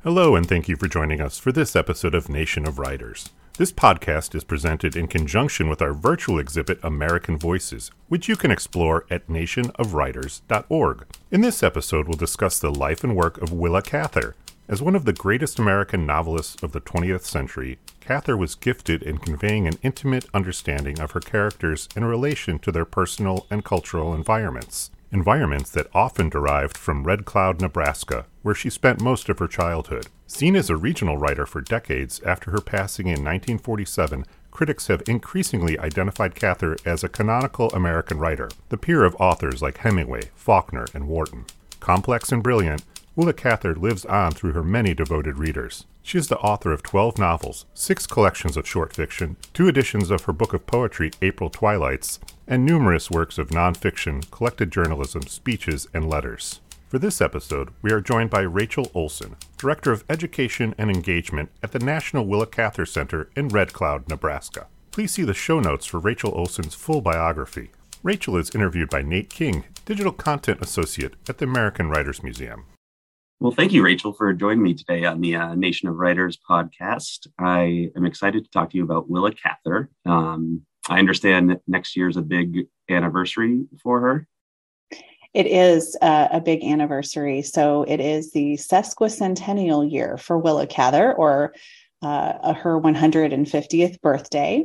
Hello, and thank you for joining us for this episode of Nation of Writers. This podcast is presented in conjunction with our virtual exhibit American Voices, which you can explore at nationofwriters.org. In this episode, we'll discuss the life and work of Willa Cather. As one of the greatest American novelists of the 20th century, Cather was gifted in conveying an intimate understanding of her characters in relation to their personal and cultural environments that often derived from Red Cloud, Nebraska, where she spent most of her childhood. Seen as a regional writer for decades after her passing in 1947, critics have increasingly identified Cather as a canonical American writer, the peer of authors like Hemingway, Faulkner, and Warton. Complex and brilliant, Willa Cather lives on through her many devoted readers. She is the author of 12 novels, 6 collections of short fiction, 2 editions of her book of poetry, April Twilights, and numerous works of nonfiction, collected journalism, speeches, and letters. For this episode, we are joined by Rachel Olson, Director of Education and Engagement at the National Willa Cather Center in Red Cloud, Nebraska. Please see the show notes for Rachel Olson's full biography. Rachel is interviewed by Nate King, Digital Content Associate at the American Writers Museum. Well, thank you, Rachel, for joining me today on the Nation of Writers podcast. I am excited to talk to you about Willa Cather. I understand next year is a big anniversary for her. It is a big anniversary. So it is the sesquicentennial year for Willa Cather, or her 150th birthday.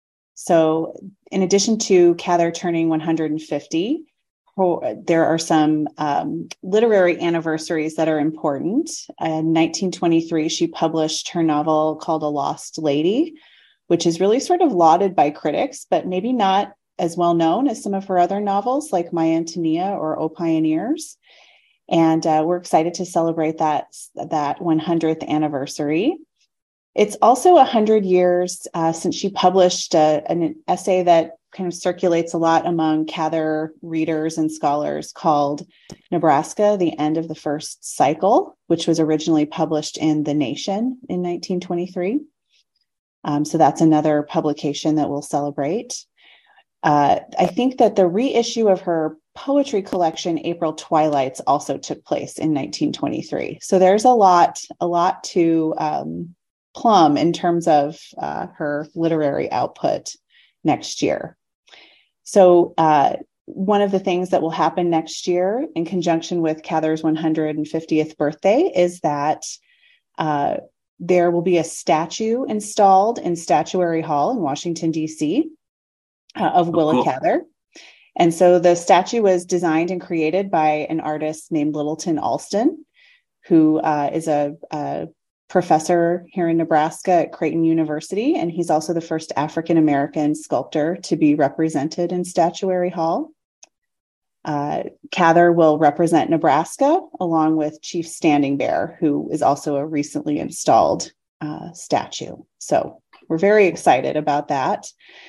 So in addition to Cather turning 150, there are some literary anniversaries that are important. In 1923, she published her novel called A Lost Lady, which is really sort of lauded by critics, but maybe not as well known as some of her other novels like My Antonia or O Pioneers. And we're excited to celebrate that 100th anniversary. It's also 100 years since she published an essay that kind of circulates a lot among Cather readers and scholars called Nebraska, the End of the First Cycle, which was originally published in The Nation in 1923. So that's another publication that we'll celebrate. I think that the reissue of her poetry collection, April Twilights, also took place in 1923. So there's a lot to plumb in terms of her literary output next year. So one of the things that will happen next year in conjunction with Cather's 150th birthday is that there will be a statue installed in Statuary Hall in Washington, D.C. Of Willa Cather. And so the statue was designed and created by an artist named Littleton Alston, who is a professor here in Nebraska at Creighton University, and he's also the first African-American sculptor to be represented in Statuary Hall. Cather will represent Nebraska along with Chief Standing Bear, who is also a recently installed statue. So we're very excited about that.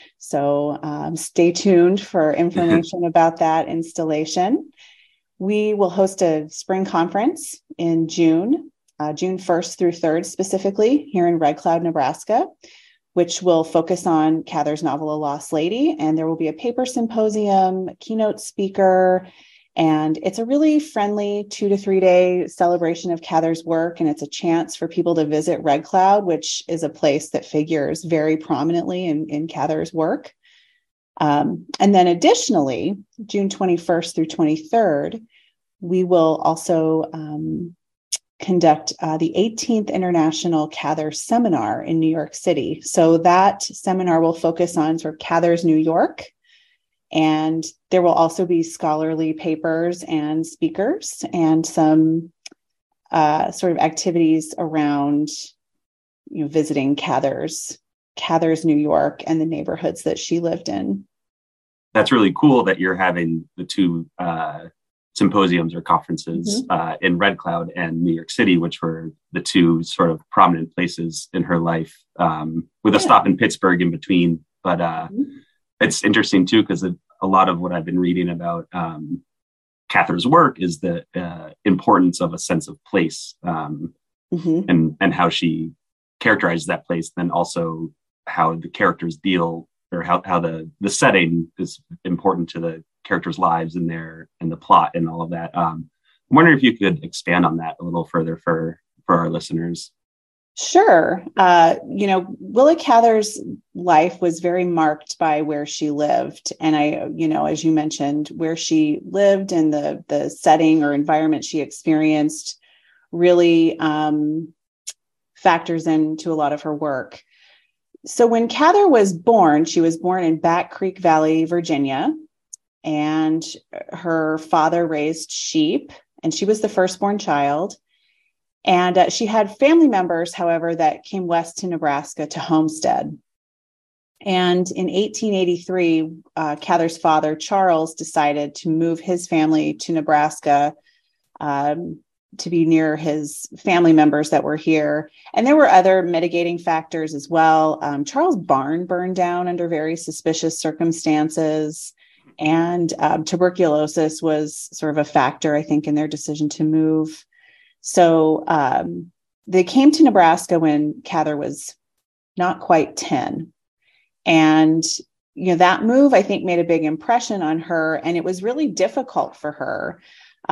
So stay tuned for information about that installation. We will host a spring conference in June 1st through 3rd specifically here in Red Cloud, Nebraska, which will focus on Cather's novel, A Lost Lady. And there will be a paper symposium, a keynote speaker, and it's a really friendly 2 to 3 day celebration of Cather's work. And it's a chance for people to visit Red Cloud, which is a place that figures very prominently in Cather's work. And then additionally, June 21st through 23rd, we will also conduct the 18th International Cather Seminar in New York City. So that seminar will focus on sort of Cather's New York, and there will also be scholarly papers and speakers and some sort of activities around, visiting Cather's New York and the neighborhoods that she lived in. That's really cool that you're having the two symposiums or conferences in Red Cloud and New York City, which were the two sort of prominent places in her life, with a stop in Pittsburgh in between. But it's interesting too, because a lot of what I've been reading about Cather's work is the importance of a sense of place, and how she characterizes that place, then also how the characters deal, or how the setting is important to the characters' lives and the plot and all of that. I'm wondering if you could expand on that a little further for for our listeners? Sure. Willa Cather's life was very marked by where she lived. And as you mentioned, where she lived and the setting or environment she experienced really factors into a lot of her work. So when Cather was born, she was born in Back Creek Valley, Virginia, and her father raised sheep, and she was the firstborn child. And she had family members, however, that came west to Nebraska to homestead. And in 1883, Cather's father, Charles, decided to move his family to Nebraska to be near his family members that were here. And there were other mitigating factors as well. Charles' barn burned down under very suspicious circumstances. And tuberculosis was sort of a factor, I think, in their decision to move. So they came to Nebraska when Cather was not quite 10. And, that move, I think, made a big impression on her. And it was really difficult for her.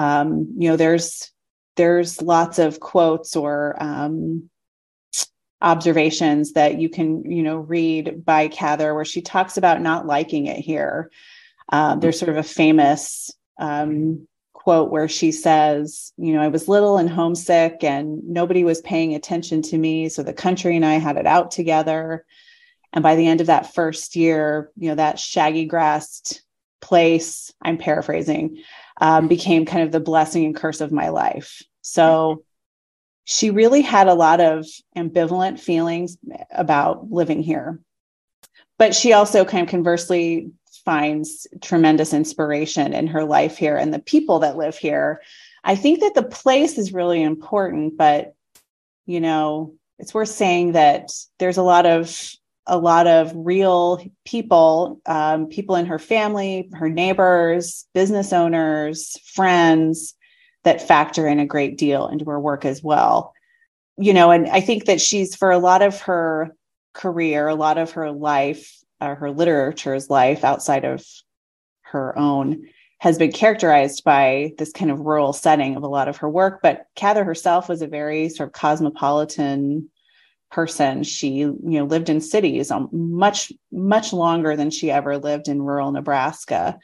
There's lots of quotes or observations that you can, read by Cather where she talks about not liking it here. There's sort of a famous quote where she says, I was little and homesick and nobody was paying attention to me. So the country and I had it out together. And by the end of that first year, that shaggy grassed place, I'm paraphrasing, became kind of the blessing and curse of my life. So she really had a lot of ambivalent feelings about living here. But she also kind of conversely finds tremendous inspiration in her life here and the people that live here. I think that the place is really important, but, it's worth saying that there's a lot of real people, people in her family, her neighbors, business owners, friends that factor in a great deal into her work as well. And I think that she's, for a lot of her career, a lot of her life, her literature's life outside of her own, has been characterized by this kind of rural setting of a lot of her work. But Cather herself was a very sort of cosmopolitan person. She, lived in cities much, much longer than she ever lived in rural Nebraska.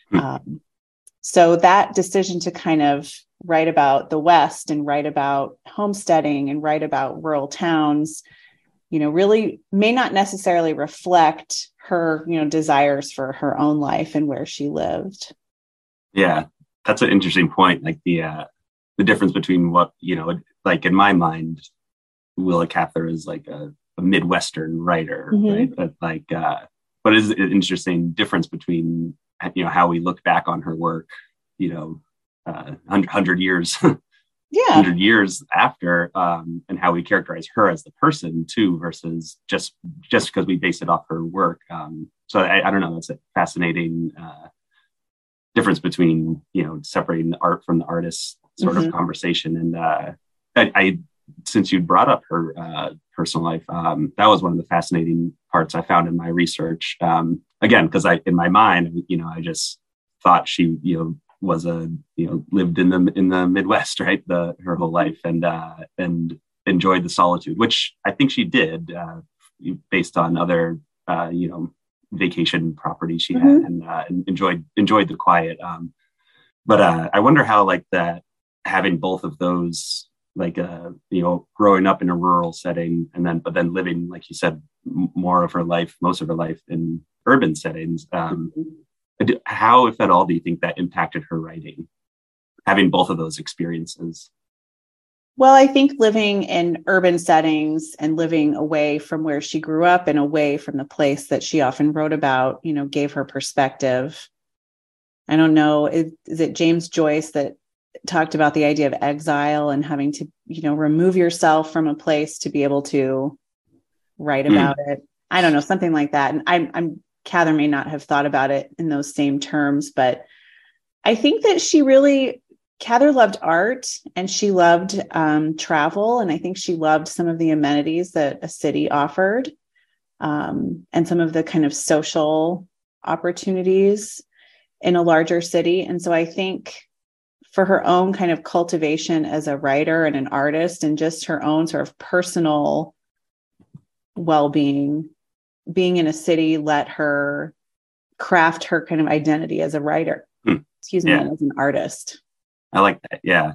So that decision to kind of write about the West and write about homesteading and write about rural towns, really may not necessarily reflect her, desires for her own life and where she lived. Yeah, that's an interesting point. Like the difference between what, like in my mind, Willa Cather is like a Midwestern writer, right? But but it is an interesting difference between, how we look back on her work, 100 years, 100 years after, and how we characterize her as the person too, versus just because we base it off her work. So I don't know, that's a fascinating difference between, separating the art from the artist sort of conversation. And I since you brought up her personal life, that was one of the fascinating parts I found in my research. Again, because in my mind, I just thought she, was lived in the Midwest, right? Her whole life, and enjoyed the solitude, which I think she did, based on other, vacation properties she had, and enjoyed the quiet. But I wonder how, like, that, having both of those, like, growing up in a rural setting but then living, like you said, most of her life in urban settings. How, if at all, do you think that impacted her writing, having both of those experiences? Well, I think living in urban settings and living away from where she grew up and away from the place that she often wrote about, gave her perspective. I don't know, is it James Joyce that talked about the idea of exile and having to, remove yourself from a place to be able to write about it? I don't know, something like that. And Cather may not have thought about it in those same terms, but I think that Cather loved art and she loved travel. And I think she loved some of the amenities that a city offered, and some of the kind of social opportunities in a larger city. And so I think for her own kind of cultivation as a writer and an artist, and just her own sort of personal well-being. Being in a city let her craft her kind of identity as a writer, and as an artist. I like that. Yeah.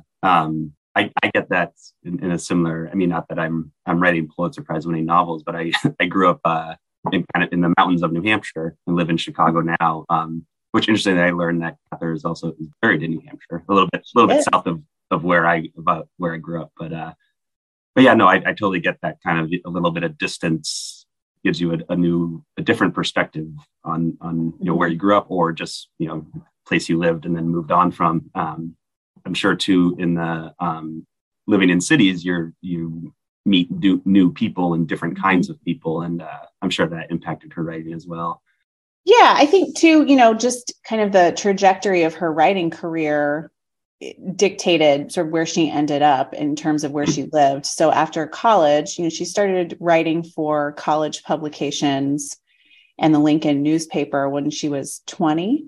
I get that in a similar, not that I'm writing Pulitzer Prize winning novels, but I grew up in the mountains of New Hampshire and live in Chicago now. Which interestingly, I learned that Cather is also buried in New Hampshire, a little bit south of where I grew up. But yeah, no, I totally get that kind of a little bit of distance gives you a different perspective on where you grew up, or just place you lived and then moved on from. I'm sure too, in the living in cities, you meet new people and different kinds of people, and I'm sure that impacted her writing as well. Yeah, I think too, just kind of the trajectory of her writing career dictated sort of where she ended up in terms of where she lived. So after college, she started writing for college publications and the Lincoln newspaper when she was 20.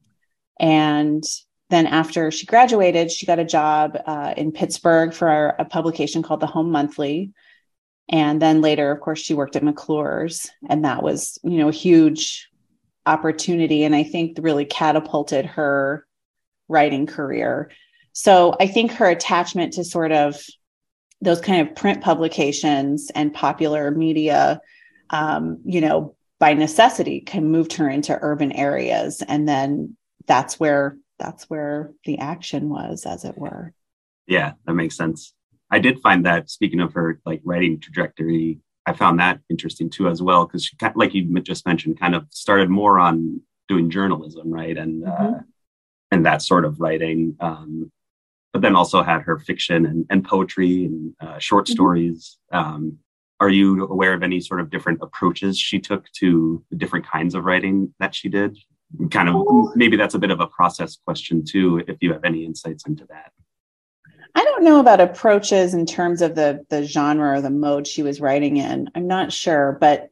And then after she graduated, she got a job in Pittsburgh for a publication called the Home Monthly. And then later, of course, she worked at McClure's, and that was, a huge opportunity, and I think really catapulted her writing career. So I think her attachment to sort of those kind of print publications and popular media, by necessity, moved her into urban areas, and then that's where the action was, as it were. Yeah, that makes sense. I did find that, speaking of her writing trajectory, I found that interesting too as well, because she, like you just mentioned, kind of started more on doing journalism, right, and that sort of writing, but then also had her fiction and poetry and short stories. Are you aware of any sort of different approaches she took to the different kinds of writing that she did? Kind of, maybe that's a bit of a process question too, if you have any insights into that. I don't know about approaches in terms of the genre or the mode she was writing in. I'm not sure, but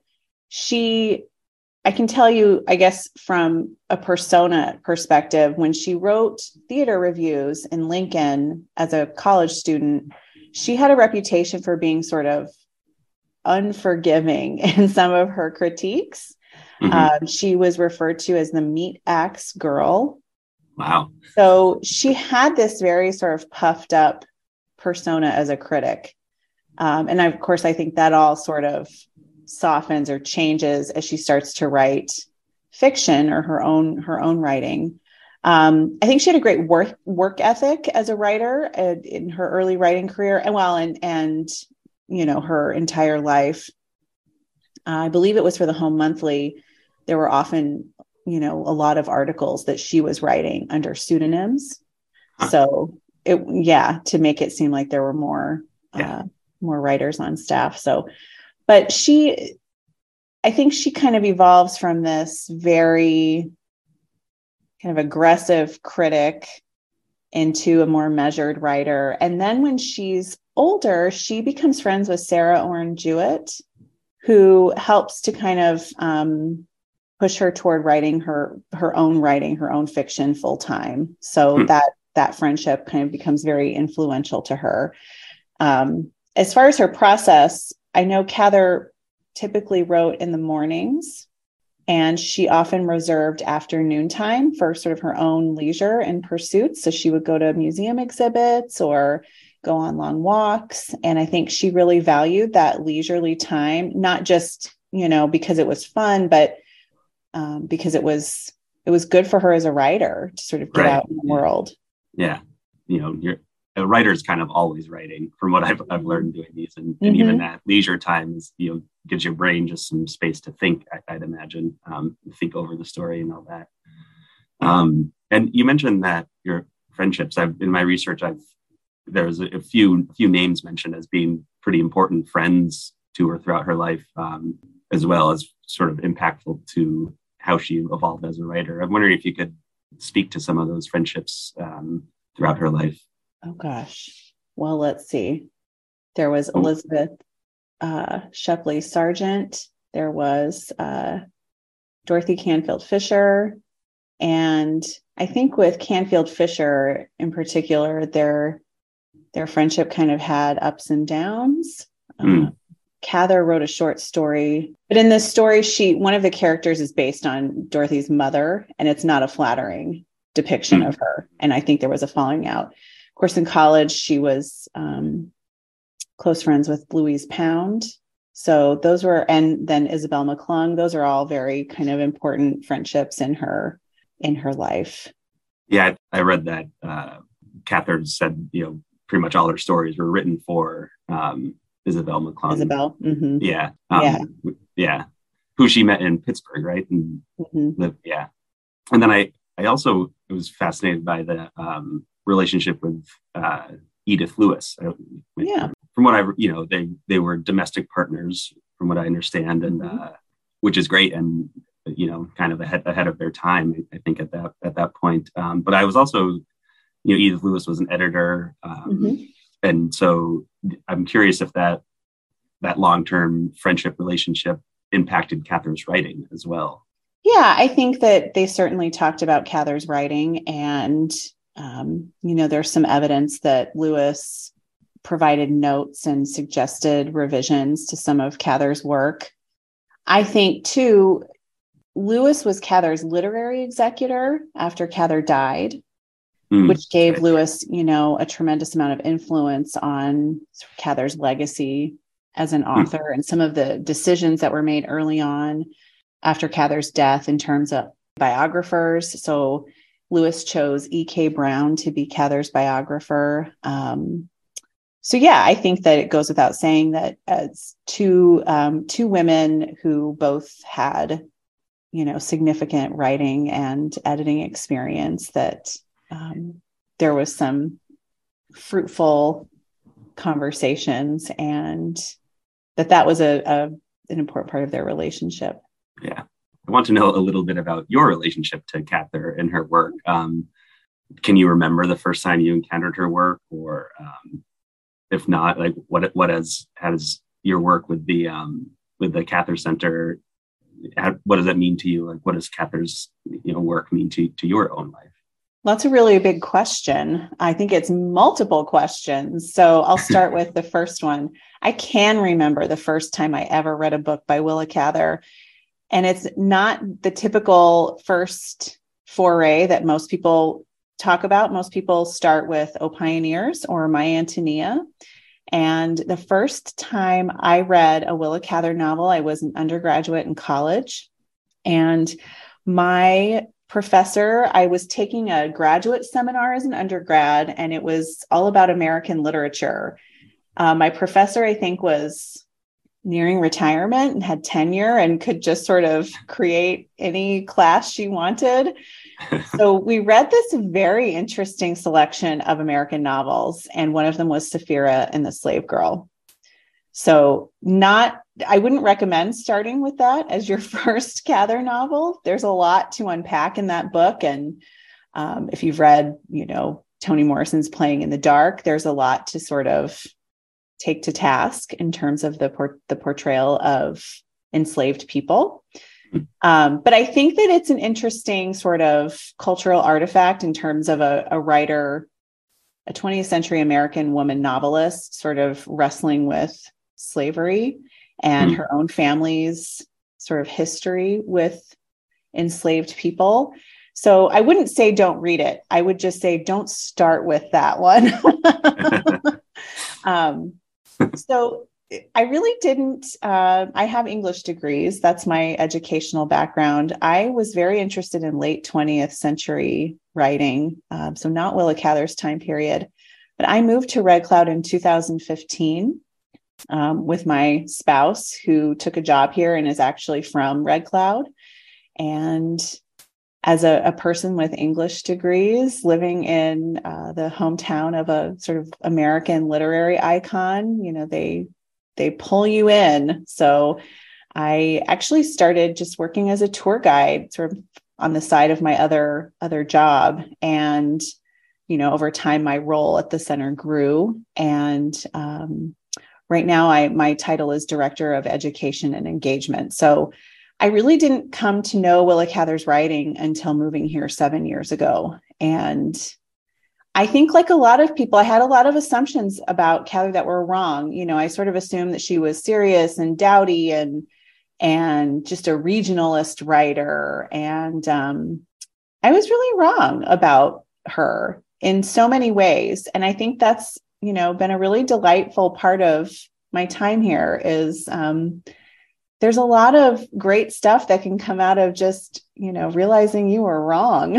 I can tell you, I guess, from a persona perspective, when she wrote theater reviews in Lincoln as a college student, she had a reputation for being sort of unforgiving in some of her critiques. She was referred to as the meat axe girl. Wow. So she had this very sort of puffed up persona as a critic. And of course, I think that all sort of softens or changes as she starts to write fiction or her own writing. I think she had a great work ethic as a writer in her early writing career, and her entire life. I believe it was for the Home Monthly. There were often, a lot of articles that she was writing under pseudonyms. So to make it seem like there were more writers on staff. So, but I think she kind of evolves from this very kind of aggressive critic into a more measured writer. And then when she's older, she becomes friends with Sarah Orne Jewett, who helps to kind of push her toward writing her own fiction full time. So that friendship kind of becomes very influential to her. As far as her process, I know Cather typically wrote in the mornings, and she often reserved afternoon time for sort of her own leisure and pursuits. So she would go to museum exhibits or go on long walks. And I think she really valued that leisurely time, not just, because it was fun, but because it was good for her as a writer to sort of get out in the world. Yeah. A writer's kind of always writing, from what I've learned doing these, and even that leisure time is, gives your brain just some space to think. I'd imagine, think over the story and all that. And you mentioned that your friendships. In my research, there's a few names mentioned as being pretty important friends to her throughout her life, as well as sort of impactful to how she evolved as a writer. I'm wondering if you could speak to some of those friendships throughout her life. Oh, gosh. Well, let's see. There was Elizabeth Shepley Sargent. There was Dorothy Canfield Fisher. And I think with Canfield Fisher in particular, their friendship kind of had ups and downs. Cather wrote a short story, but in this story, one of the characters is based on Dorothy's mother, and it's not a flattering depiction of her. And I think there was a falling out. Of course, in college, she was close friends with Louise Pound. So those were, and then Isabel McClung. Those are all very kind of important friendships in her life. Yeah, I read that Cather said, pretty much all her stories were written for Isabel McClung. Isabel. Mm-hmm. Yeah. Yeah. Who she met in Pittsburgh, right? And yeah. And then I also was fascinated by the relationship with Edith Lewis. From what they were domestic partners, from what I understand, and which is great, and kind of ahead of their time, I think at that point. But I was also, Edith Lewis was an editor, and so I'm curious if that long-term friendship relationship impacted Cather's writing as well. Yeah, I think that they certainly talked about Cather's writing, and there's some evidence that Lewis provided notes and suggested revisions to some of Cather's work. I think too, Lewis was Cather's literary executor after Cather died, which gave Lewis, a tremendous amount of influence on Cather's legacy as an author and some of the decisions that were made early on after Cather's death in terms of biographers. So Lewis chose E.K. Brown to be Cather's biographer. I think that it goes without saying that as two women who both had, significant writing and editing experience, that there was some fruitful conversations, and that was an important part of their relationship. Yeah. I want to know a little bit about your relationship to Cather and her work. Can you remember the first time you encountered her work, or if not, like what has your work with the Cather Center? What does that mean to you? Like, what does Cather's work mean to your own life? Well, that's a really big question. I think it's multiple questions. So I'll start with the first one. I can remember the first time I ever read a book by Willa Cather. And it's not the typical first foray that most people talk about. Most people start with O Pioneers or My Antonia. And the first time I read a Willa Cather novel, I was an undergraduate in college. And my professor, I was taking a graduate seminar as an undergrad, and it was all about American literature. My professor, I think, was nearing retirement and had tenure and could just sort of create any class she wanted. So we read this very interesting selection of American novels, and one of them was Sapphira and the Slave Girl. So I wouldn't recommend starting with that as your first Cather novel. There's a lot to unpack in that book. And if you've read, Toni Morrison's Playing in the Dark, there's a lot to sort of take to task in terms of the portrayal of enslaved people. But I think that it's an interesting sort of cultural artifact in terms of a writer, a 20th century American woman novelist, sort of wrestling with slavery and her own family's sort of history with enslaved people. So I wouldn't say don't read it. I would just say don't start with that one. So I really didn't, I have English degrees. That's my educational background. I was very interested in late 20th century writing. So not Willa Cather's time period, but I moved to Red Cloud in 2015 with my spouse, who took a job here and is actually from Red Cloud. And as a person with English degrees living in the hometown of a sort of American literary icon, they pull you in. So I actually started just working as a tour guide sort of on the side of my other job. And, over time, my role at the center grew. And right now my title is Director of Education and Engagement. So I really didn't come to know Willa Cather's writing until moving here 7 years ago. And I think, like a lot of people, I had a lot of assumptions about Cather that were wrong. You know, I sort of assumed that she was serious and dowdy and just a regionalist writer. And I was really wrong about her in so many ways. And I think that's, you know, been a really delightful part of my time here is there's a lot of great stuff that can come out of just, you know, realizing you were wrong.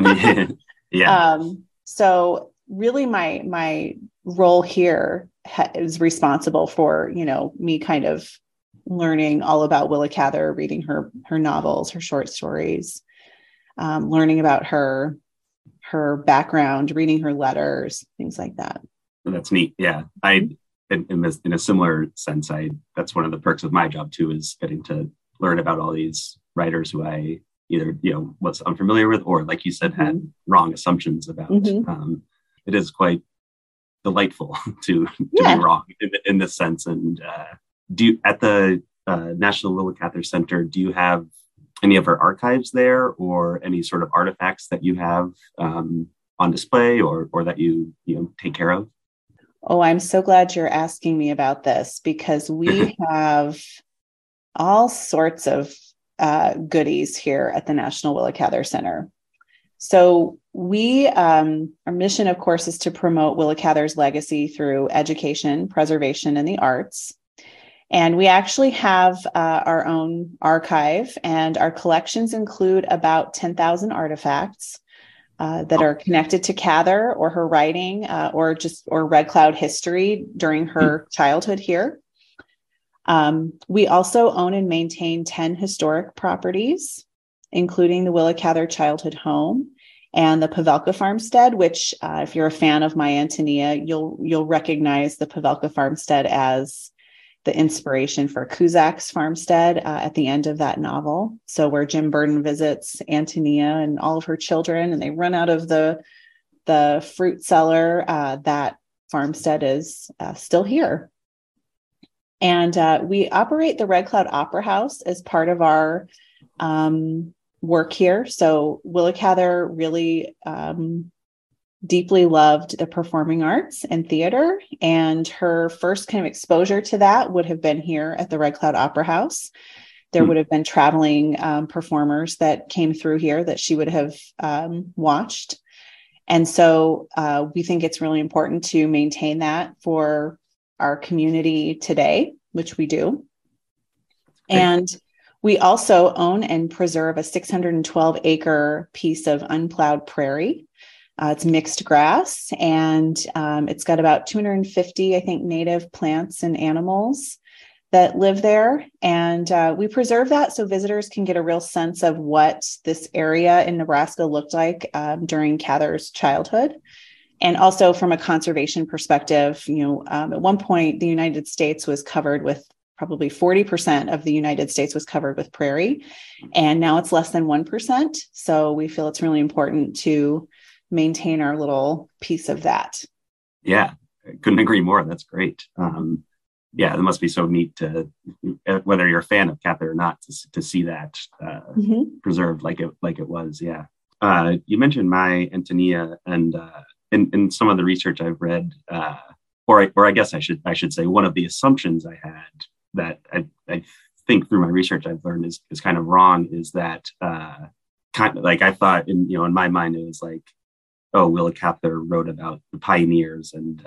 Yeah. So really my role here is responsible for, you know, me kind of learning all about Willa Cather, reading her novels, her short stories, learning about her background, reading her letters, things like that. That's neat. Yeah. In a similar sense, that's one of the perks of my job too, is getting to learn about all these writers who I either, you know, was unfamiliar with, or like you said, had wrong assumptions about. It is quite delightful to be wrong in this sense. And at the National Willa Cather Center, do you have any of her archives there, or any sort of artifacts that you have on display, or that you take care of? Oh, I'm so glad you're asking me about this, because we have all sorts of goodies here at the National Willa Cather Center. So our mission, of course, is to promote Willa Cather's legacy through education, preservation, and the arts. And we actually have our own archive, and our collections include about 10,000 artifacts that are connected to Cather or her writing, or Red Cloud history during her childhood here. We also own and maintain 10 historic properties, including the Willa Cather childhood home and the Pavelka farmstead, which, if you're a fan of My Antonia, you'll recognize the Pavelka farmstead as the inspiration for Cusack's farmstead at the end of that novel. So where Jim Burden visits Antonia and all of her children, and they run out of the fruit cellar, that farmstead is still here. And we operate the Red Cloud Opera House as part of our work here. So Willa Cather really deeply loved the performing arts and theater, and her first kind of exposure to that would have been here at the Red Cloud Opera House. There would have been traveling performers that came through here that she would have watched. And so we think it's really important to maintain that for our community today, which we do. Okay. And we also own and preserve a 612-acre piece of unplowed prairie. It's mixed grass, and it's got about 250, I think, native plants and animals that live there. And we preserve that so visitors can get a real sense of what this area in Nebraska looked like during Cather's childhood. And also from a conservation perspective, at one point, the United States was covered with probably 40% of the United States was covered with prairie. And now it's less than 1%. So we feel it's really important to maintain our little piece of that. Yeah, I couldn't agree more. That's great. Yeah, it must be so neat to, whether you're a fan of Cather or not, to see that preserved like it was. Yeah. You mentioned My Antonia, and in some of the research I've read, or I guess I should say, one of the assumptions I had that I think through my research I've learned is kind of wrong, is that kind of like I thought in my mind it was like, oh, Willa Cather wrote about the pioneers and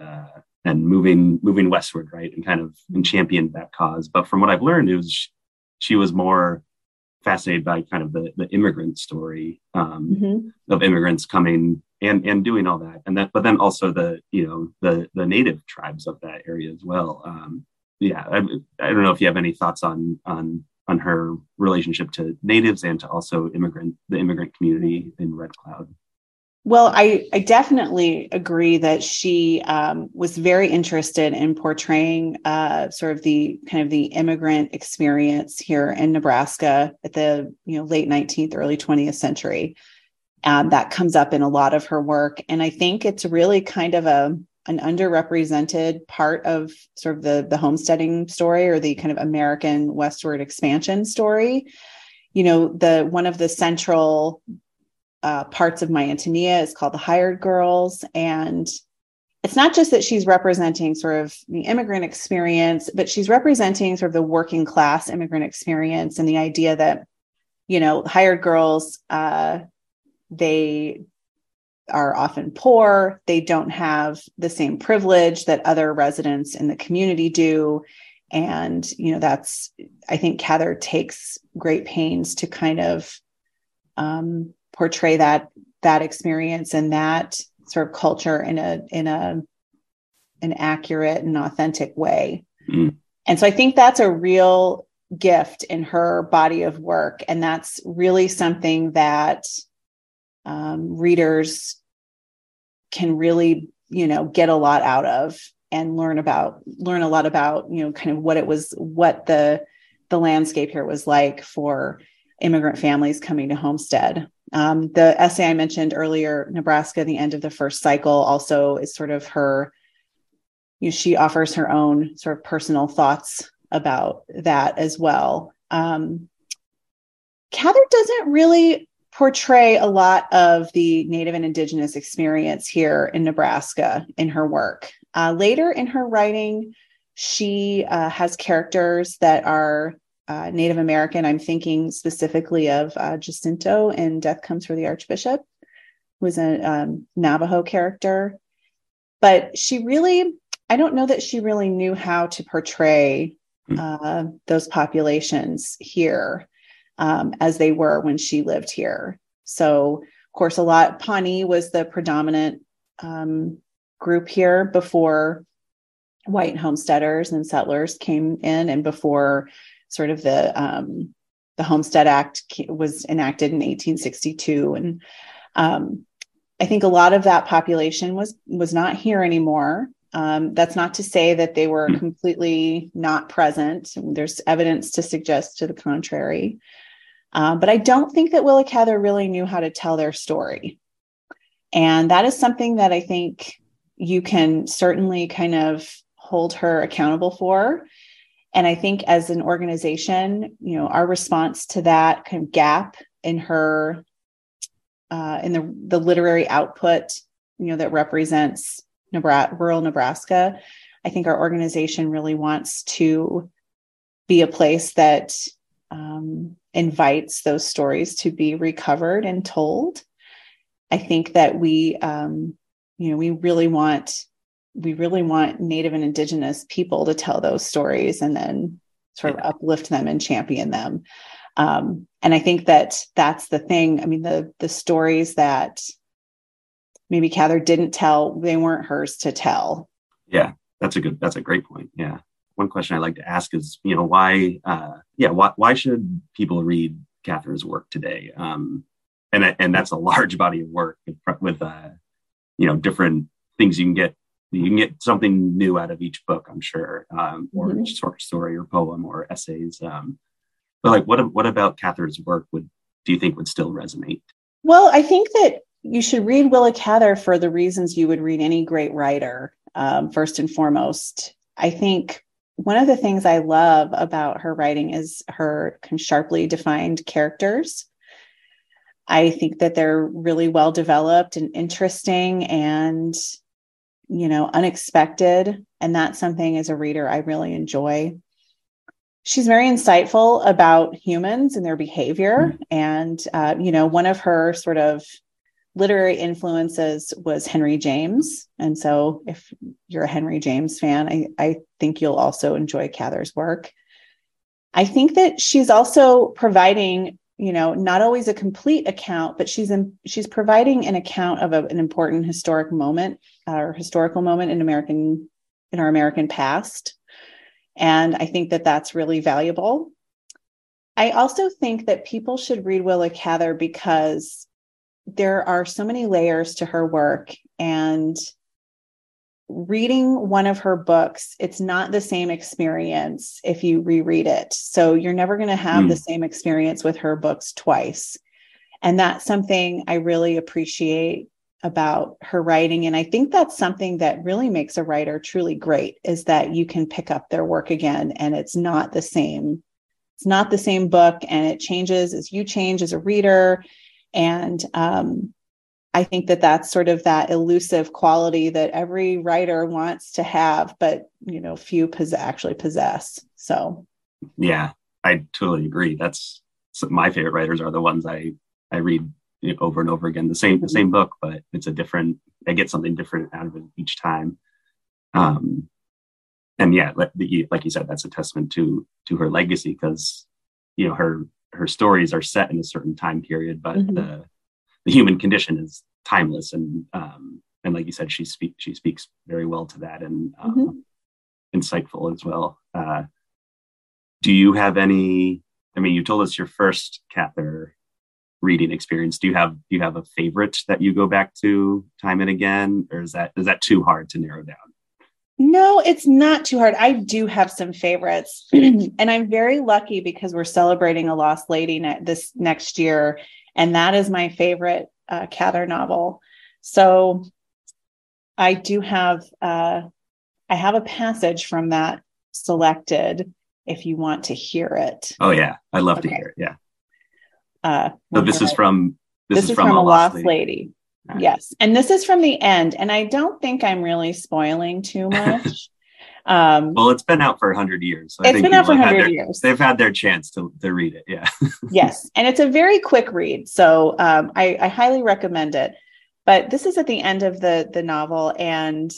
moving westward, right, and championed that cause. But from what I've learned, it was she was more fascinated by kind of the immigrant story of immigrants coming and doing all that, but then also the native tribes of that area as well. I don't know if you have any thoughts on her relationship to natives and to also the immigrant community in Red Cloud. Well, I definitely agree that she was very interested in portraying sort of the kind of the immigrant experience here in Nebraska at the late 19th, early 20th century. That comes up in a lot of her work. And I think it's really kind of an underrepresented part of sort of the homesteading story, or the kind of American westward expansion story. One of the central parts of My Antonia is called The Hired Girls. And it's not just that she's representing sort of the immigrant experience, but she's representing sort of the working class immigrant experience, and the idea that, hired girls, they are often poor. They don't have the same privilege that other residents in the community do. And, I think Cather takes great pains to kind of portray that experience and that sort of culture in an accurate and authentic way. Mm. And so I think that's a real gift in her body of work. And that's really something that readers can really, get a lot out of and learn a lot about, kind of what the landscape here was like for immigrant families coming to Homestead. The essay I mentioned earlier, Nebraska, the End of the First Cycle, also is sort of her, she offers her own sort of personal thoughts about that as well. Cather doesn't really portray a lot of the Native and Indigenous experience here in Nebraska in her work. Later in her writing, she has characters that are Native American. I'm thinking specifically of Jacinto in Death Comes for the Archbishop, who is a Navajo character. But I don't know that she really knew how to portray those populations here as they were when she lived here. So, of course, Pawnee was the predominant group here before white homesteaders and settlers came in, and before sort of the Homestead Act was enacted in 1862. And I think a lot of that population was not here anymore. That's not to say that they were completely not present. There's evidence to suggest to the contrary. But I don't think that Willa Cather really knew how to tell their story. And that is something that I think you can certainly kind of hold her accountable for. And I think as an organization, our response to that kind of gap in her, in the literary output, that represents rural Nebraska, I think our organization really wants to be a place that invites those stories to be recovered and told. I think that we really want Native and Indigenous people to tell those stories and then sort of uplift them and champion them. And I think that that's the thing. I mean, the stories that maybe Cather didn't tell, they weren't hers to tell. Yeah, that's a great point. Yeah. One question I like to ask is, why should people read Cather's work today? And that's a large body of work with different things you can get. You can get something new out of each book, I'm sure, or short story or poem or essays. But what about Cather's work do you think would still resonate? Well, I think that you should read Willa Cather for the reasons you would read any great writer. First and foremost, I think one of the things I love about her writing is her kind of sharply defined characters. I think that they're really well developed and interesting and, unexpected. And that's something as a reader I really enjoy. She's very insightful about humans and their behavior. And, one of her sort of literary influences was Henry James. And so if you're a Henry James fan, I think you'll also enjoy Cather's work. I think that she's also providing, not always a complete account, but she's providing an account of an important historical moment in our American past. And I think that that's really valuable. I also think that people should read Willa Cather because there are so many layers to her work, and reading one of her books, it's not the same experience if you reread it. So you're never going to have the same experience with her books twice. And that's something I really appreciate about her writing. And I think that's something that really makes a writer truly great, is that you can pick up their work again and it's not the same. It's not the same book, and it changes as you change as a reader. And I think that that's sort of that elusive quality that every writer wants to have, but, few actually possess. So. Yeah, I totally agree. That's my favorite writers are the ones I read over and over again, the same book, but it's I get something different out of it each time. And yeah, like you said, that's a testament to her legacy, because, her stories are set in a certain time period, but the human condition is timeless. And like you said, she speaks very well to that, and insightful as well. Do you have any, you told us your first Cather reading experience. Do you have a favorite that you go back to time and again, or is that too hard to narrow down? No, it's not too hard. I do have some favorites, and I'm very lucky because we're celebrating A Lost Lady this next year, and that is my favorite Cather novel. So I do have I have a passage from that selected if you want to hear it. Oh yeah, I'd love to hear it. Yeah. So this is from A Lost Lady. Yes. And this is from the end. And I don't think I'm really spoiling too much. Well, it's been out for 100 years. So it's been out for 100 years. They've had their chance to read it. Yeah. Yes. And it's a very quick read. So I highly recommend it. But this is at the end of the novel. And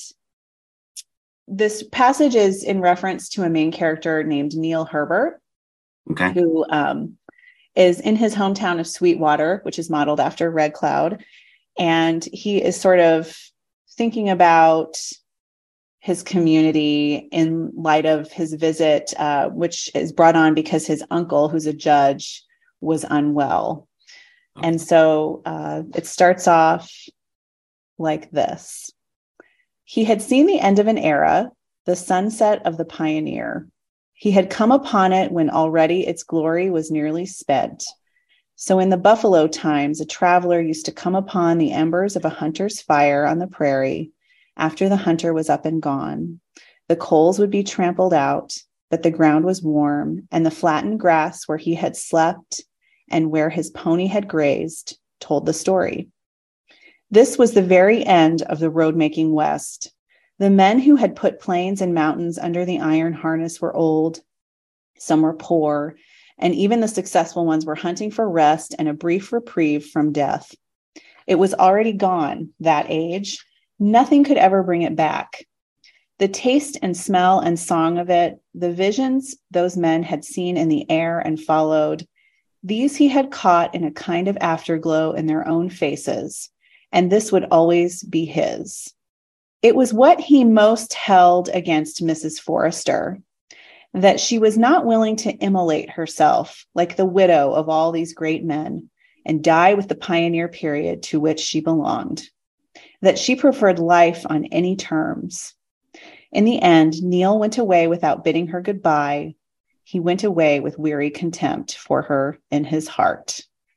this passage is in reference to a main character named Neil Herbert, who is in his hometown of Sweetwater, which is modeled after Red Cloud. And he is sort of thinking about his community in light of his visit, which is brought on because his uncle, who's a judge, was unwell. And so it starts off like this. He had seen the end of an era, the sunset of the pioneer. He had come upon it when already its glory was nearly spent. So in the buffalo times, a traveler used to come upon the embers of a hunter's fire on the prairie after the hunter was up and gone. The coals would be trampled out, but the ground was warm, and the flattened grass where he had slept and where his pony had grazed told the story. This was the very end of the road-making West. The men who had put plains and mountains under the iron harness were old. Some were poor, and even the successful ones were hunting for rest and a brief reprieve from death. It was already gone, that age. Nothing could ever bring it back. The taste and smell and song of it, the visions those men had seen in the air and followed, these he had caught in a kind of afterglow in their own faces, and this would always be his. It was what he most held against Mrs. Forrester, that she was not willing to immolate herself like the widow of all these great men and die with the pioneer period to which she belonged, that she preferred life on any terms. In the end, Neil went away without bidding her goodbye. He went away with weary contempt for her in his heart.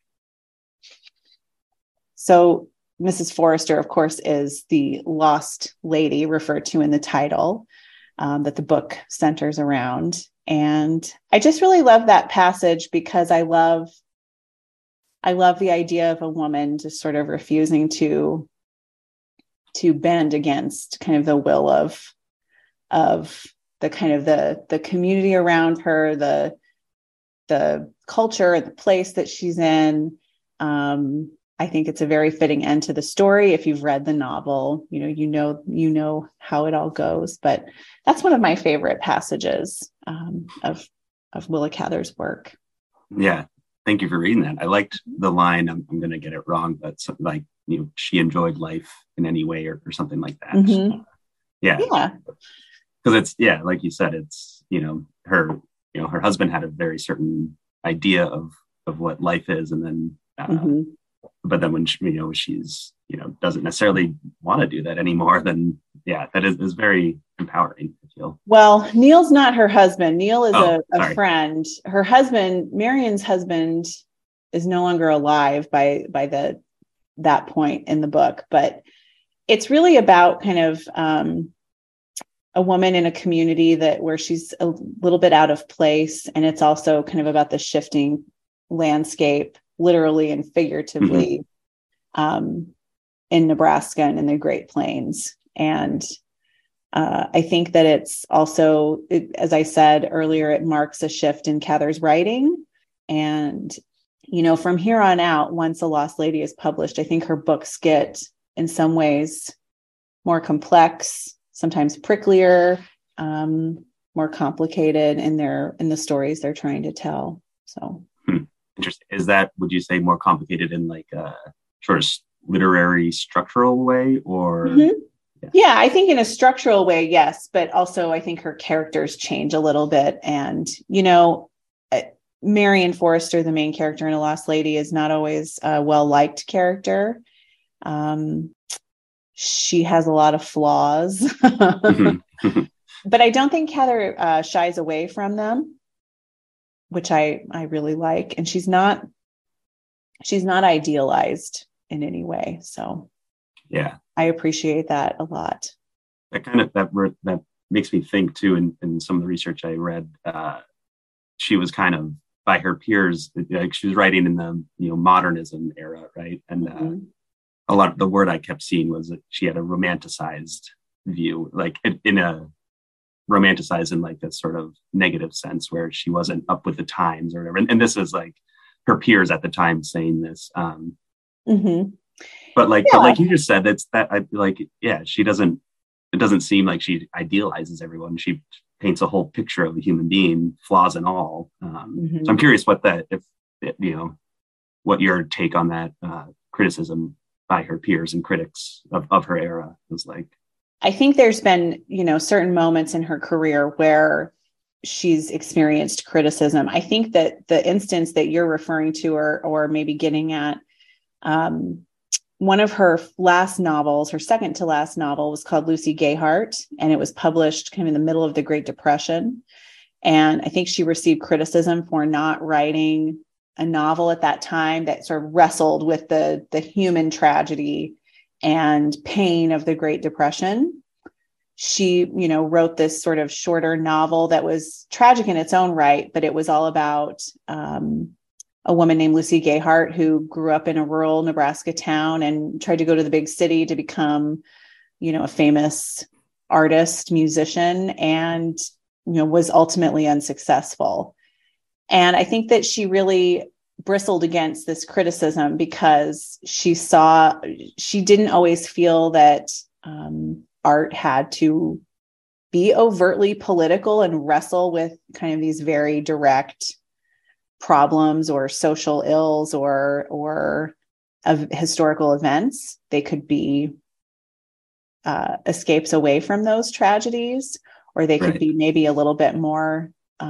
So Mrs. Forrester, of course, is the lost lady referred to in the title that the book centers around. And I just really love that passage because I love the idea of a woman just sort of refusing to bend against kind of the will of the kind of the community around her, the culture, the place that she's in. I think it's a very fitting end to the story. If you've read the novel, you know how it all goes. But that's one of my favorite passages of Willa Cather's work. Yeah, thank you for reading that. I liked the line. I'm going to get it wrong, but something like she enjoyed life in any way or something like that. Mm-hmm. Yeah, because it's like you said, it's her husband had a very certain idea of what life is, and then. Mm-hmm. But then when she's doesn't necessarily want to do that anymore, then that is very empowering, I feel. Well, Neil's not her husband. Neil is a friend. Her husband, Marion's husband, is no longer alive by the that point in the book, but it's really about kind of a woman in a community where she's a little bit out of place. And it's also kind of about the shifting landscape, literally and figuratively, in Nebraska and in the Great Plains. And I think that it's also, as I said earlier, it marks a shift in Cather's writing. And, from here on out, once A Lost Lady is published, I think her books get, in some ways, more complex, sometimes pricklier, more complicated in the stories they're trying to tell. So interesting. Is that, would you say, more complicated in like a sort of literary structural way, or? Yeah, I think in a structural way, yes, but also I think her characters change a little bit. And Marion Forrester, the main character in A Lost Lady, is not always a well-liked character. She has a lot of flaws, but I don't think Cather shies away from them, which I really like. And she's not idealized in any way. So yeah, I appreciate that a lot. That makes me think too. In some of the research I read, she was kind of, by her peers, like she was writing in the modernism era, right? And a lot of the word I kept seeing was that she had a romanticized view, like romanticized in like this sort of negative sense, where she wasn't up with the times or whatever. And this is like her peers at the time saying this. But like you just said, she doesn't. It doesn't seem like she idealizes everyone. She paints a whole picture of a human being, flaws and all. So I'm curious what your take on that criticism by her peers and critics of her era was like. I think there's been, certain moments in her career where she's experienced criticism. I think that the instance that you're referring to, or maybe getting at, one of her last novels, her second to last novel, was called Lucy Gayheart, and it was published kind of in the middle of the Great Depression. And I think she received criticism for not writing a novel at that time that sort of wrestled with the human tragedy and pain of the Great Depression. She, wrote this sort of shorter novel that was tragic in its own right, but it was all about a woman named Lucy Gayheart, who grew up in a rural Nebraska town and tried to go to the big city to become, a famous artist, musician, and, was ultimately unsuccessful. And I think that she really bristled against this criticism because she didn't always feel that art had to be overtly political and wrestle with kind of these very direct problems or social ills or of historical events. They could be escapes away from those tragedies, or they could be maybe a little bit more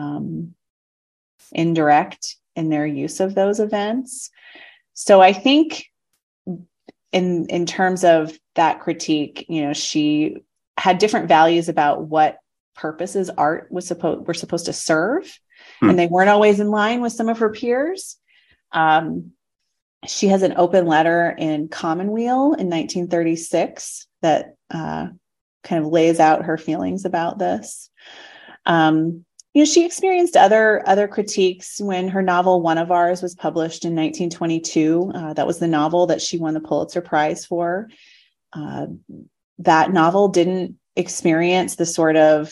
indirect in their use of those events. So I think in terms of that critique, she had different values about what purposes art were supposed to serve. And they weren't always in line with some of her peers. She has an open letter in Commonweal in 1936 that kind of lays out her feelings about this. She experienced other critiques when her novel One of Ours was published in 1922. That was the novel that she won the Pulitzer Prize for. That novel didn't experience the sort of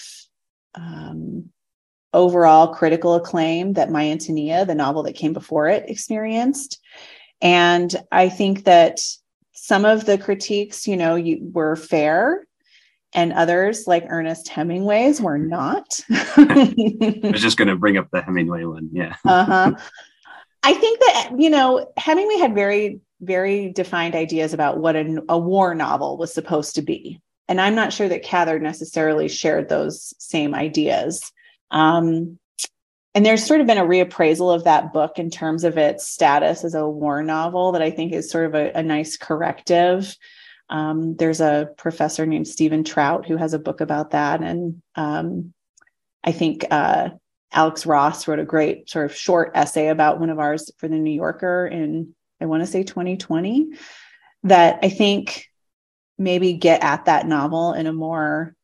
overall critical acclaim that My Antonia, the novel that came before it, experienced. And I think that some of the critiques, were fair, and others, like Ernest Hemingway's, were not. I was just going to bring up the Hemingway one. Yeah. I think that, Hemingway had very, very defined ideas about what a war novel was supposed to be. And I'm not sure that Cather necessarily shared those same ideas. And there's sort of been a reappraisal of that book in terms of its status as a war novel that I think is sort of a nice corrective. There's a professor named Stephen Trout who has a book about that. And I think Alex Ross wrote a great sort of short essay about One of Ours for the New Yorker in, I want to say 2020. that I think maybe get at that novel in a more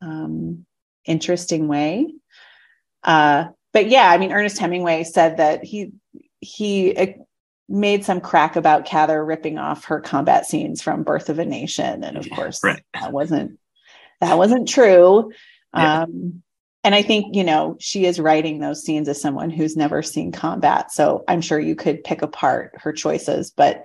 interesting way. But yeah, I mean, Ernest Hemingway said that he made some crack about Cather ripping off her combat scenes from Birth of a Nation. And of course, right. that wasn't true. Yeah. And I think, she is writing those scenes as someone who's never seen combat. So I'm sure you could pick apart her choices, but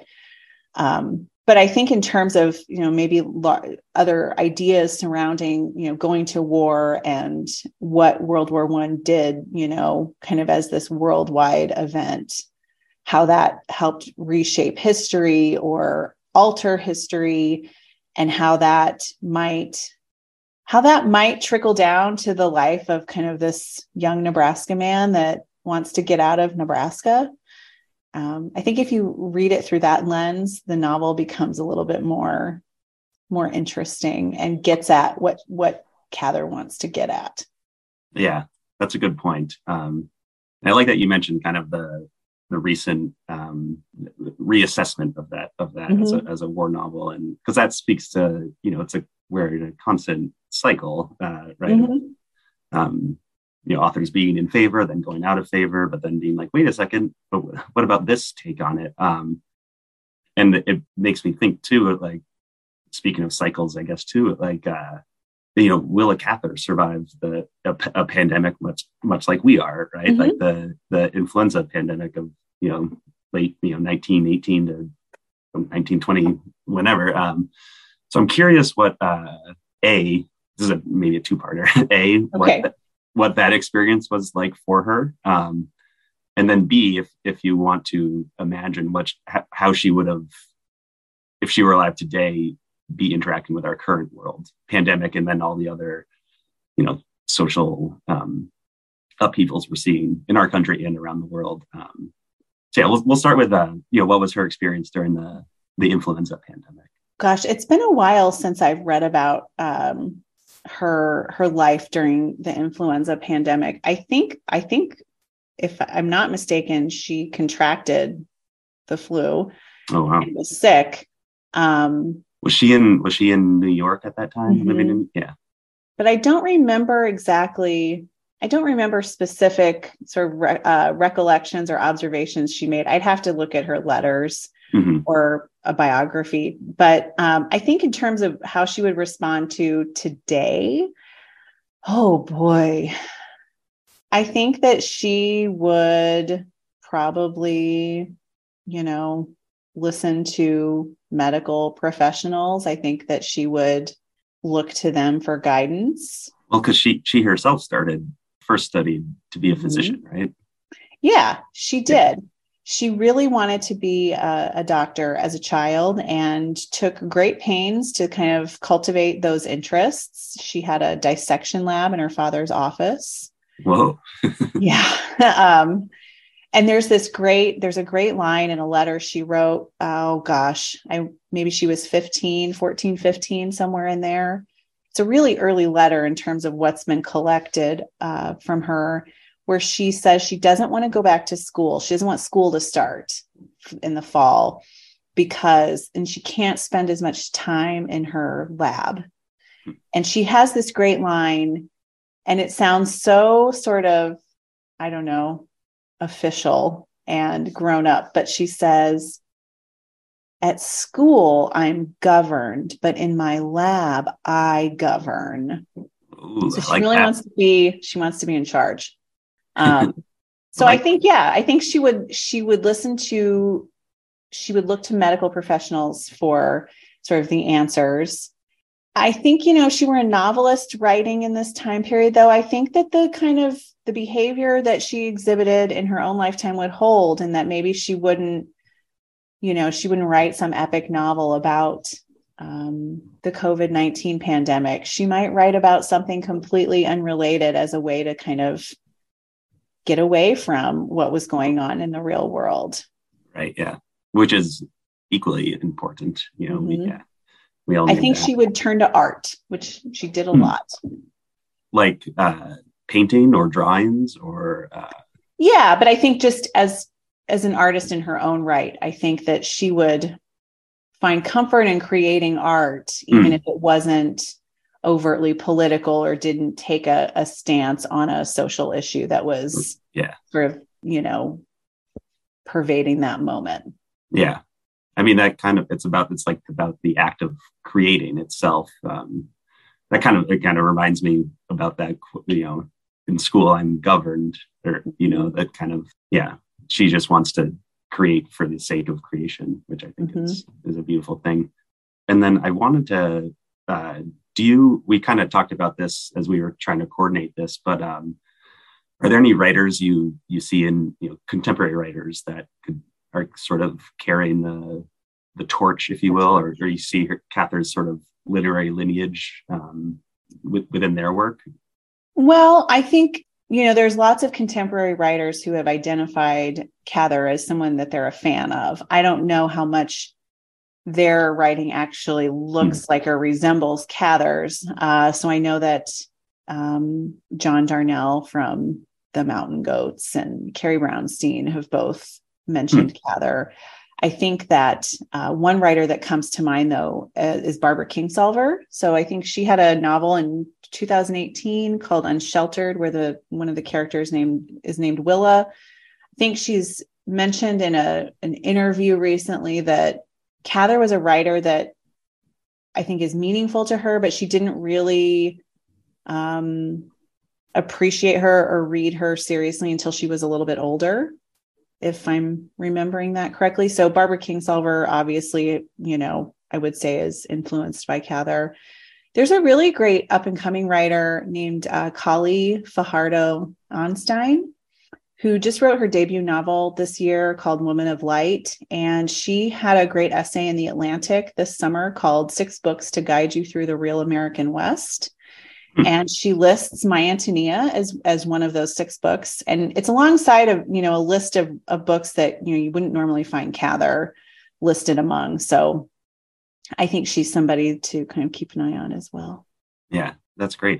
I think in terms of, maybe other ideas surrounding, going to war and what World War I did, kind of as this worldwide event, how that helped reshape history or alter history, and how that might trickle down to the life of kind of this young Nebraska man that wants to get out of Nebraska. I think if you read it through that lens, the novel becomes a little bit more interesting and gets at what Cather wants to get at. Yeah, that's a good point. And I like that you mentioned kind of the recent reassessment of that Mm-hmm. as a war novel, and because that speaks to we're in a constant cycle, right? Mm-hmm. Authors being in favor, then going out of favor, but then being like, wait a second, but what about this take on it? And it makes me think too, like, speaking of cycles, I guess too, like, Willa Cather survived a pandemic much like we are, right? Mm-hmm. Like the influenza pandemic of, late, 1918 to 1920, whenever. So I'm curious what, this is maybe a two-parter, Okay. what that experience was like for her. And then B, if you want to imagine how she would have, if she were alive today, be interacting with our current world, pandemic, and then all the other, social upheavals we're seeing in our country and around the world. So yeah, we'll start with, what was her experience during the influenza pandemic? Gosh, it's been a while since I've read about her life during the influenza pandemic. I think if I'm not mistaken, she contracted the flu. Oh, wow. And was sick. Was she in New York at that time? Mm-hmm. Living in, yeah. But I don't remember exactly. I don't remember specific sort of recollections or observations she made. I'd have to look at her letters mm-hmm. or a biography. But I think in terms of how she would respond to today, oh boy, I think that she would probably, listen to medical professionals. I think that she would look to them for guidance. Well, because she herself first studied to be a physician, right? Yeah, she did. Yeah. She really wanted to be a doctor as a child and took great pains to kind of cultivate those interests. She had a dissection lab in her father's office. Whoa. Yeah. And there's a great line in a letter she wrote. Oh gosh, maybe she was 15, somewhere in there. It's a really early letter in terms of what's been collected from her, where she says she doesn't want to go back to school. She doesn't want school to start in the fall and she can't spend as much time in her lab. And she has this great line, and it sounds so sort of, I don't know, official and grown up, but she says, at school, I'm governed, but in my lab, I govern. Ooh, so she really wants to be in charge. So I think she would look to medical professionals for sort of the answers. I think, if she were a novelist writing in this time period, though, I think that the kind of the behavior that she exhibited in her own lifetime would hold, and that maybe she wouldn't write some epic novel about the COVID-19 pandemic. She might write about something completely unrelated as a way to kind of get away from what was going on in the real world. Right. Yeah. Which is equally important, Mm-hmm. We all. I think she would turn to art, which she did a lot. Like painting or drawings or. Yeah, but I think just as an artist in her own right, I think that she would find comfort in creating art, even if it wasn't overtly political or didn't take a stance on a social issue that was sort of, pervading that moment. Yeah. I mean, it's about the act of creating itself. It kind of reminds me about that, in school, I'm governed, or, that kind of, she just wants to create for the sake of creation, which I think is a beautiful thing. And then I wanted to, we kind of talked about this as we were trying to coordinate this, but are there any writers you see in, contemporary writers that are sort of carrying the torch, if you will, or you see Cather's sort of literary lineage within their work? Well, I think, there's lots of contemporary writers who have identified Cather as someone that they're a fan of. I don't know how much their writing actually looks like or resembles Cather's. So I know that John Darnell from The Mountain Goats and Carrie Brownstein have both mentioned Cather. I think that one writer that comes to mind, though, is Barbara Kingsolver. So I think she had a novel in 2018 called Unsheltered, where one of the characters is named Willa. I think she's mentioned in an interview recently that Cather was a writer that I think is meaningful to her, but she didn't really appreciate her or read her seriously until she was a little bit older, if I'm remembering that correctly. So Barbara Kingsolver, obviously, I would say is influenced by Cather. There's a really great up and coming writer named Kali Fajardo Onstein, who just wrote her debut novel this year called Woman of Light. And she had a great essay in The Atlantic this summer called 6 Books to Guide You Through the Real American West. And she lists My Antonia as one of those 6 books. And it's alongside of, a list of books that, you wouldn't normally find Cather listed among. So I think she's somebody to kind of keep an eye on as well. Yeah, that's great.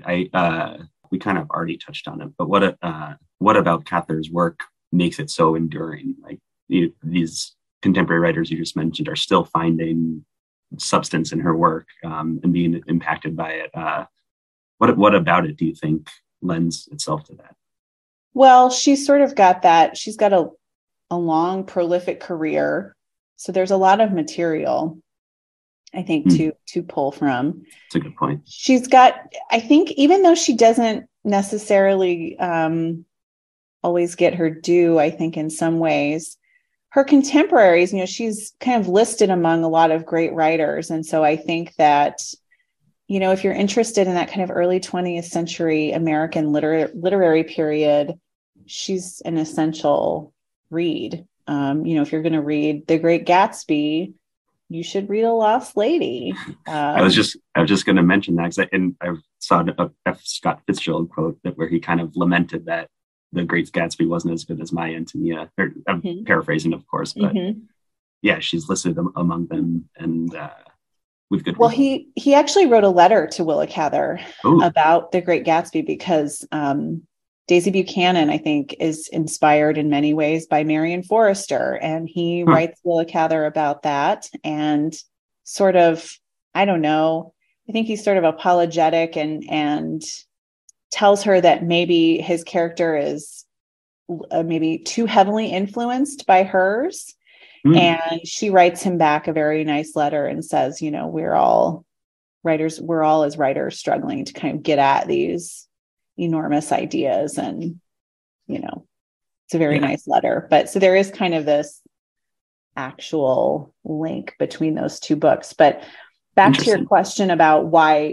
We kind of already touched on it, but what about Cather's work makes it so enduring? Like these contemporary writers you just mentioned are still finding substance in her work and being impacted by it. What about it do you think lends itself to that? Well, she's sort of got that. She's got a long, prolific career. So there's a lot of material, I think, to pull from. That's a good point. She's got, I think, even though she doesn't necessarily always get her due, I think in some ways, her contemporaries, she's kind of listed among a lot of great writers. And so I think that, if you're interested in that kind of early 20th century American literary period, she's an essential read. If you're going to read The Great Gatsby, you should read A Lost Lady. I was just going to mention that because I saw a F. Scott Fitzgerald quote where he kind of lamented that The Great Gatsby wasn't as good as My Antonia. I'm paraphrasing, of course, but yeah, she's listed among them, and with good. Well, he actually wrote a letter to Willa Cather about The Great Gatsby because Daisy Buchanan, I think, is inspired in many ways by Marian Forrester. And he writes Willa Cather about that and sort of, I don't know, I think he's sort of apologetic and tells her that maybe his character is maybe too heavily influenced by hers. And she writes him back a very nice letter and says, we're all as writers struggling to kind of get at these enormous ideas. And, it's a very nice letter. But so there is kind of this actual link between those 2 books. But back to your question about why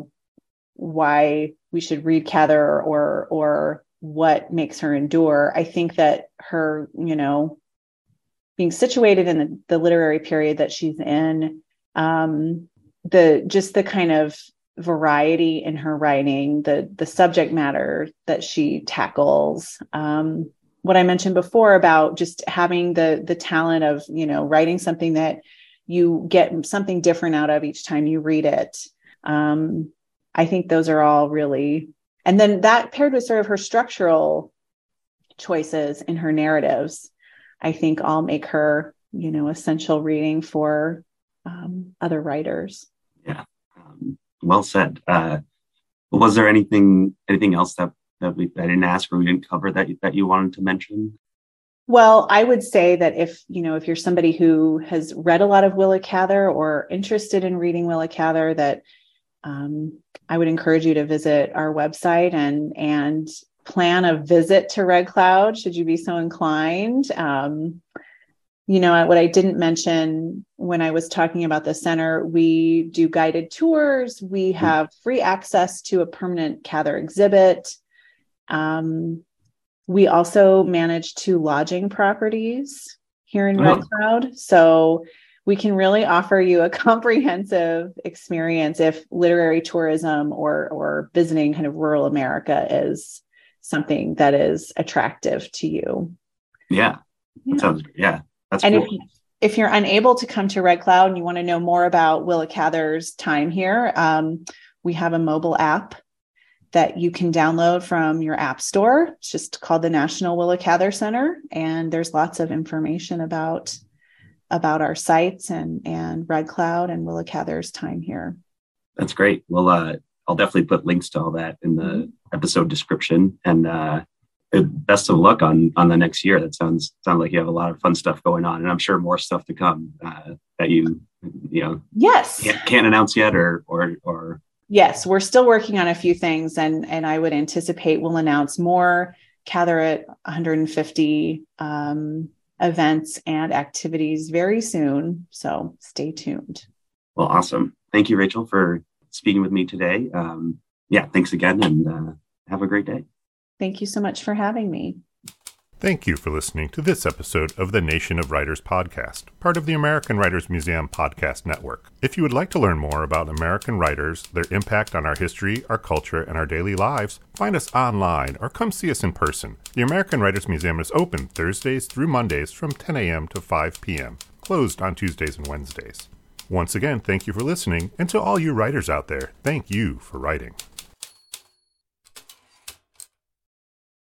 we should read Cather or what makes her endure. I think that her, being situated in the literary period that she's in, the kind of variety in her writing, the subject matter that she tackles, what I mentioned before about just having the talent of, writing something that you get something different out of each time you read it. I think those are all really, and then that paired with sort of her structural choices in her narratives, I think all make her, essential reading for other writers. Yeah, well said. Was there anything else that I didn't ask or we didn't cover that you wanted to mention? Well, I would say that if you're somebody who has read a lot of Willa Cather or interested in reading Willa Cather, that I would encourage you to visit our website and plan a visit to Red Cloud, should you be so inclined. What I didn't mention when I was talking about the center, we do guided tours. We have free access to a permanent Cather exhibit. We also manage 2 lodging properties here in Red Cloud. So we can really offer you a comprehensive experience if literary tourism or visiting kind of rural America is something that is attractive to you. Yeah. That sounds great. Yeah. That's and cool. If you're unable to come to Red Cloud and you want to know more about Willa Cather's time here, we have a mobile app that you can download from your app store. It's just called the National Willa Cather Center. And there's lots of information about our sites and Red Cloud and Willa Cather's time here. That's great. Well, I'll definitely put links to all that in the episode description. And best of luck on the next year. That sounds like you have a lot of fun stuff going on, and I'm sure more stuff to come that you yes can't announce yet or. Yes, we're still working on a few things, and I would anticipate we'll announce more Cather at 150 events and activities very soon. So stay tuned. Well, awesome. Thank you, Rachel, for speaking with me today. Thanks again, and have a great day. Thank you so much for having me. Thank you for listening to this episode of the Nation of Writers podcast, part of the American Writers Museum podcast network. If you would like to learn more about American writers, their impact on our history, our culture, and our daily lives, find us online or come see us in person. The American Writers Museum is open Thursdays through Mondays from 10 a.m. to 5 p.m., closed on Tuesdays and Wednesdays. Once again, thank you for listening, and to all you writers out there, thank you for writing.